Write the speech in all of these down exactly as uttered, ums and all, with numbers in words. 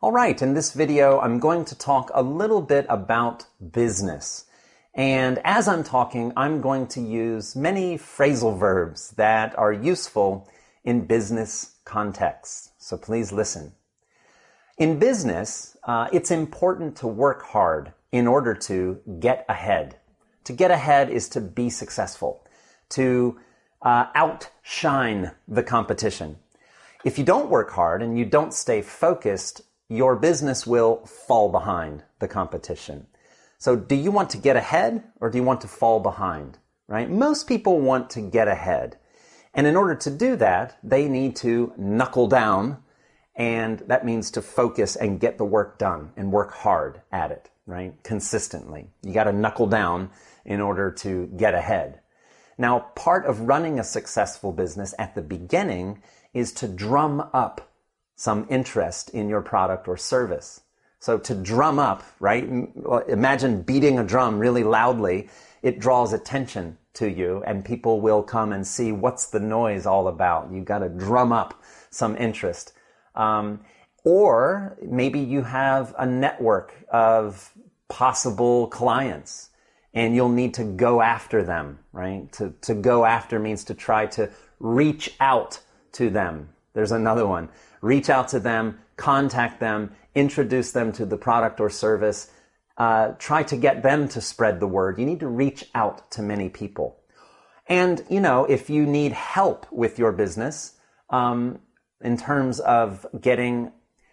All right, in this video, I'm going to talk a little bit about business. And as I'm talking, I'm going to use many phrasal verbs that are useful in business contexts. So please listen. In business, uh, it's important to work hard in order to get ahead. To get ahead is to be successful, to uh, outshine the competition. If you don't work hard and you don't stay focused, your business will fall behind the competition. So do you want to get ahead or do you want to fall behind, right? Most people want to get ahead. And in order to do that, they need to knuckle down, and that means to focus and get the work done and work hard at it, right? Consistently. You got to knuckle down in order to get ahead. Now, part of running a successful business at the beginning is to drum up some interest in your product or service. So to drum up, right? Imagine beating a drum really loudly. It draws attention to you and people will come and see what's the noise all about. You've got to drum up some interest. Um, or maybe you have a network of possible clients and you'll need to go after them, right? To, to go after means to try to reach out to them. There's another one. Reach out to them, contact them, introduce them to the product or service, uh, try to get them to spread the word. You need to reach out to many people. And, you know, if you need help with your business, um, in terms of getting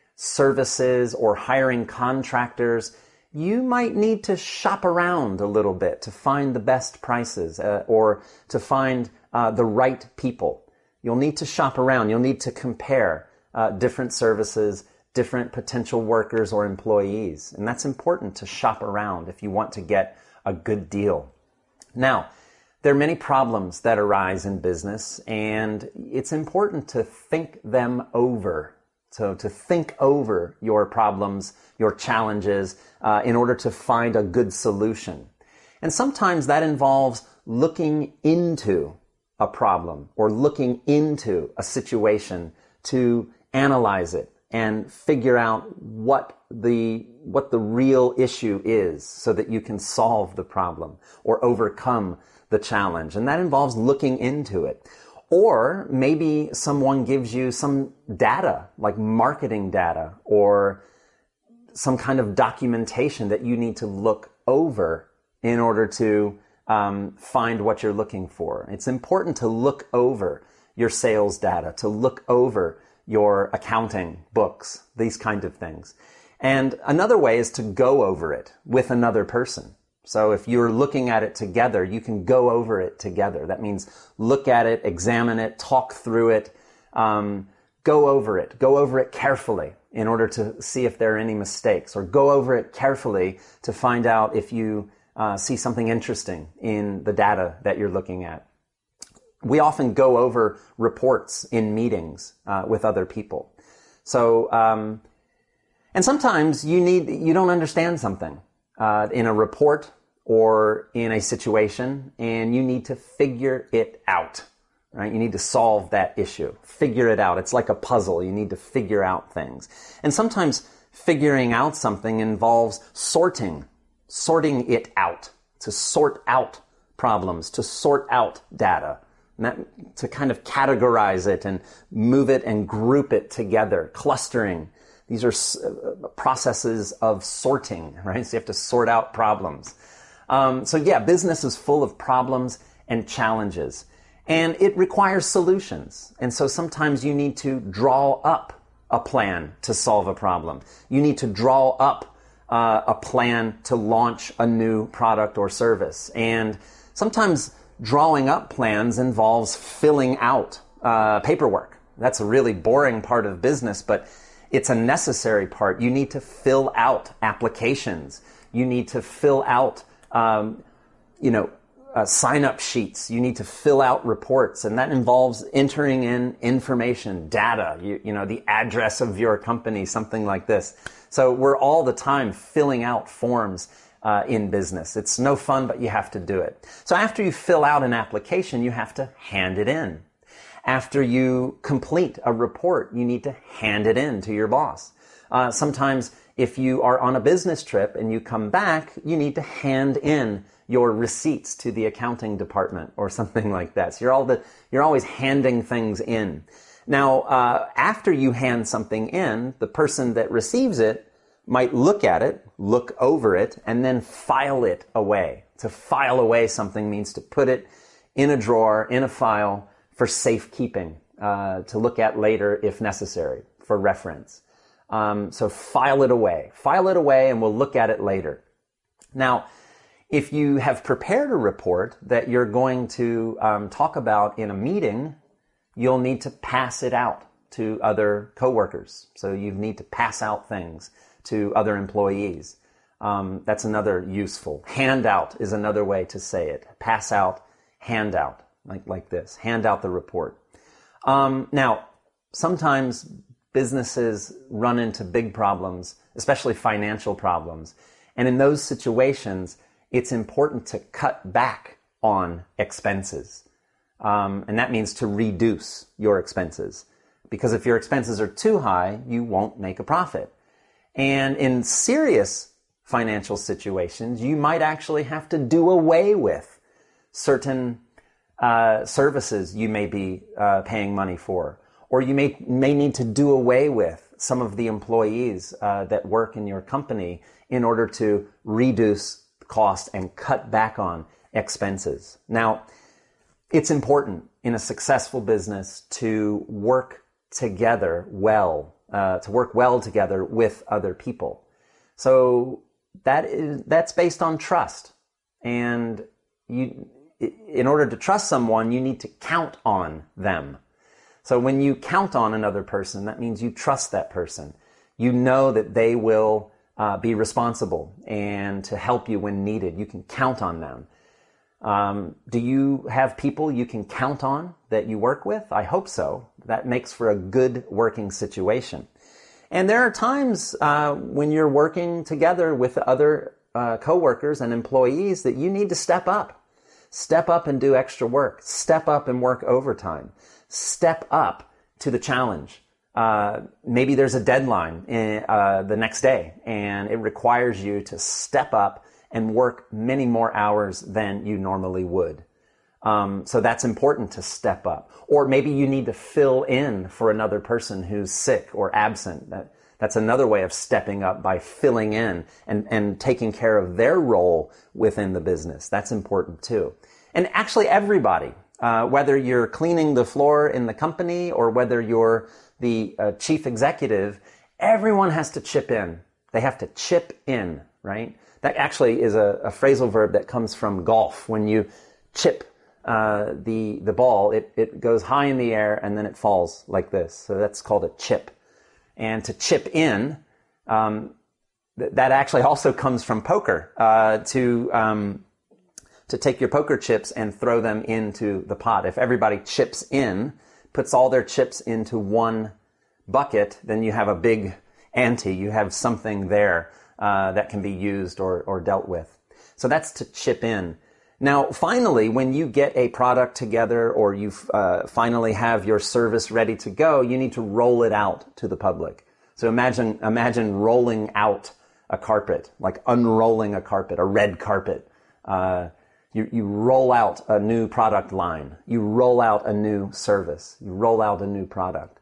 services or hiring contractors, you might need to shop around a little bit to find the best prices uh, or to find uh, the right people. You'll need to shop around. You'll need to compare uh, different services, different potential workers or employees. And that's important to shop around if you want to get a good deal. Now, there are many problems that arise in business, and it's important to think them over. So to think over your problems, your challenges, uh, in order to find a good solution. And sometimes that involves looking into a problem or looking into a situation to analyze it and figure out what the what the real issue is so that you can solve the problem or overcome the challenge. And that involves looking into it. Or maybe someone gives you some data, like marketing data or some kind of documentation that you need to look over in order to um, find what you're looking for. It's important to look over your sales data, to look over your accounting books, these kind of things. And another way is to go over it with another person. So if you're looking at it together, you can go over it together. That means look at it, examine it, talk through it, um, go over it, go over it carefully in order to see if there are any mistakes, or go over it carefully to find out if you uh, see something interesting in the data that you're looking at. We often go over reports in meetings uh, with other people. So, um, and sometimes you need, you don't understand something uh, in a report or in a situation, and you need to figure it out, right? You need to solve that issue, figure it out. It's like a puzzle. You need to figure out things. And sometimes figuring out something involves sorting, sorting it out, to sort out problems, to sort out data. That, to kind of categorize it and move it and group it together, clustering. These are uh, processes of sorting, right? So you have to sort out problems. Um, so yeah, business is full of problems and challenges, and it requires solutions. And so sometimes you need to draw up a plan to solve a problem. You need to draw up uh, a plan to launch a new product or service. And sometimes drawing up plans involves filling out uh, paperwork. That's a really boring part of business, but it's a necessary part. You need to fill out applications. You need to fill out, um, you know, uh, sign-up sheets. You need to fill out reports, and that involves entering in information, data, you, you know, the address of your company, something like this. So we're all the time filling out forms Uh, in business. It's no fun, but you have to do it. So after you fill out an application, you have to hand it in. After you complete a report, you need to hand it in to your boss. Uh, sometimes if you are on a business trip and you come back, you need to hand in your receipts to the accounting department or something like that. So you're all the, you're always handing things in. Now, uh, after you hand something in, the person that receives it might look at it, look over it, and then file it away. To file away something means to put it in a drawer, in a file, for safekeeping, uh, to look at later if necessary, for reference. Um, so file it away. File it away and we'll look at it later. Now, if you have prepared a report that you're going to um, talk about in a meeting, you'll need to pass it out to other coworkers. So you need to pass out things to other employees. Um, that's another useful. Handout is another way to say it. Pass out, handout, like, like this. Hand out the report. Um, now, sometimes businesses run into big problems, especially financial problems. And in those situations, it's important to cut back on expenses. Um, and that means to reduce your expenses. Because if your expenses are too high, you won't make a profit. And in serious financial situations, you might actually have to do away with certain uh, services you may be uh, paying money for. Or you may, may need to do away with some of the employees uh, that work in your company in order to reduce cost and cut back on expenses. Now, it's important in a successful business to work together well, uh, to work well together with other people. So that is, that's based on trust. And you, in order to trust someone, you need to count on them. So when you count on another person, that means you trust that person. You know that they will uh, be responsible and to help you when needed. You can count on them. Um, do you have people you can count on that you work with? I hope so. That makes for a good working situation. And there are times uh, when you're working together with other uh, coworkers and employees that you need to step up. Step up and do extra work. Step up and work overtime. Step up to the challenge. Uh, maybe there's a deadline in, uh, the next day, and it requires you to step up and work many more hours than you normally would. Um, so that's important to step up. Or maybe you need to fill in for another person who's sick or absent. That, that's another way of stepping up, by filling in and, and taking care of their role within the business. That's important too. And actually everybody, uh, whether you're cleaning the floor in the company or whether you're the uh, chief executive, everyone has to chip in. They have to chip in, right? That actually is a, a phrasal verb that comes from golf. When you chip uh, the the ball, it, it goes high in the air and then it falls like this. So that's called a chip. And to chip in, um, th- that actually also comes from poker. Uh, to um, to take your poker chips and throw them into the pot. If everybody chips in, puts all their chips into one bucket, then you have a big ante. You have something there Uh, that can be used or, or dealt with. So that's to chip in. Now, finally, when you get a product together or you uh, finally have your service ready to go, you need to roll it out to the public. So imagine, imagine rolling out a carpet, like unrolling a carpet, a red carpet. Uh, you, you roll out a new product line. You roll out a new service. You roll out a new product.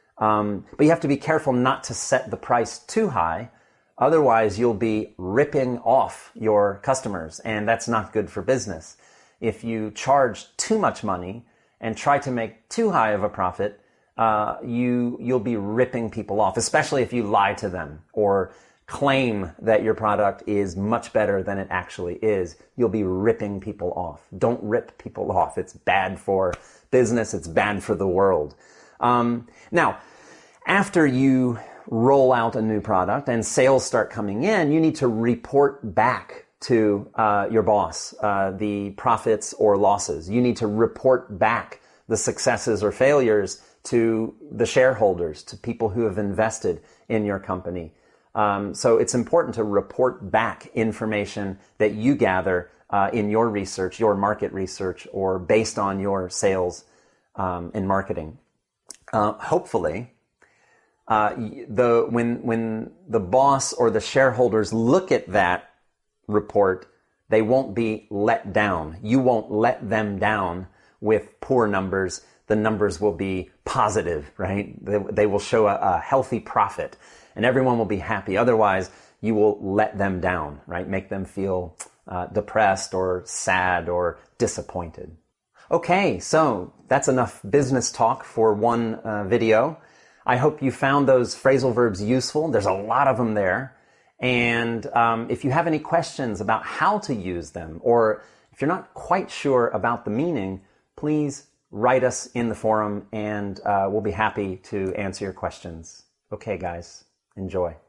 Um, but you have to be careful not to set the price too high. Otherwise, you'll be ripping off your customers, and that's not good for business. If you charge too much money and try to make too high of a profit, uh, you, you'll be ripping people off, especially if you lie to them or claim that your product is much better than it actually is. You'll be ripping people off. Don't rip people off. It's bad for business. It's bad for the world. Um, now, after you roll out a new product and sales start coming in, you need to report back to uh, your boss uh, the profits or losses. You need to report back the successes or failures to the shareholders, to people who have invested in your company. Um, so it's important to report back information that you gather uh, in your research, your market research, or based on your sales um, and marketing. Uh, hopefully, uh, the when when the boss or the shareholders look at that report, they won't be let down. You won't let them down with poor numbers. The numbers will be positive, right? They, they will show a, a healthy profit, and everyone will be happy. Otherwise, you will let them down, right? Make them feel uh, depressed or sad or disappointed. Okay, so that's enough business talk for one uh, video. I hope you found those phrasal verbs useful. There's a lot of them there. And um, if you have any questions about how to use them, or if you're not quite sure about the meaning, please write us in the forum and uh, we'll be happy to answer your questions. Okay, guys, enjoy.